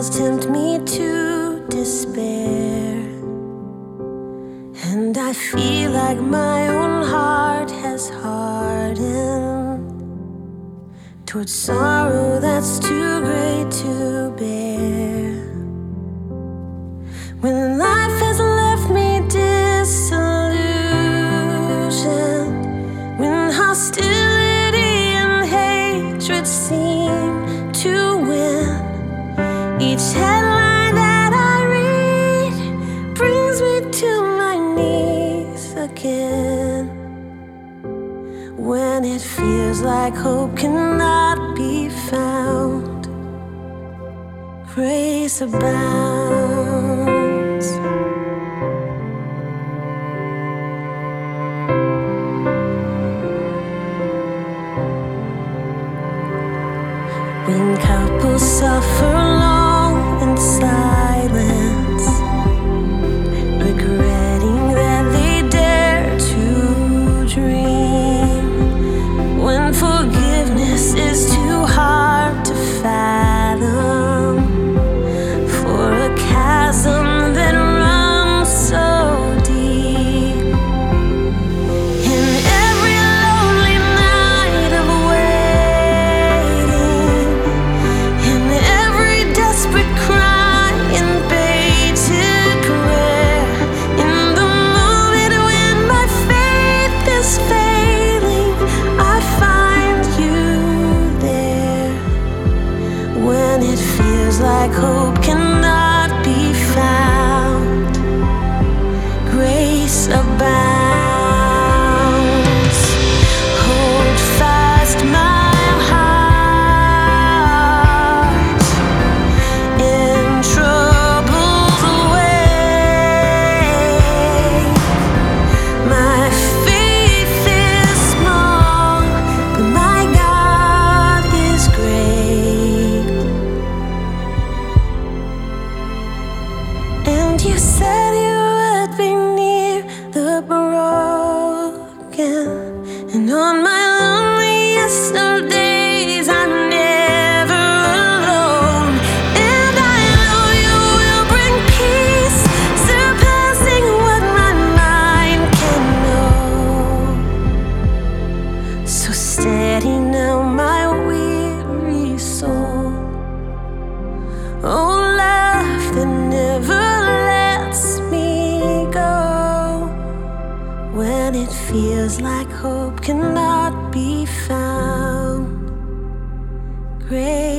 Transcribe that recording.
Sometimes tempt me to despair, and I feel like my own heart has hardened towards sorrow that's too great to bear. When life has left me disillusioned, when hostility and hatred seem to win, each headline that I read brings me to my knees again. When it feels like hope cannot be found, grace abounds. When couples suffer long in silence, regretting that they dare to dream, when forgiveness is too hard to fathom, for a chasm that runs so deep, in every lonely night of waiting, in every desperate cry and bated prayer, in the moment when my faith is failing, I find you there. When it feels like hope cannot be found, grace abounds. Hold fast my heart in trouble's way. My faith is small, but my God is great. And you said you would be near the broken, and on my loneliest of days I'm never alone. And I know you will bring peace surpassing what my mind can know. So steady now, my weary soul. Oh, love that never lets me go. When it feels like hope cannot be found, grace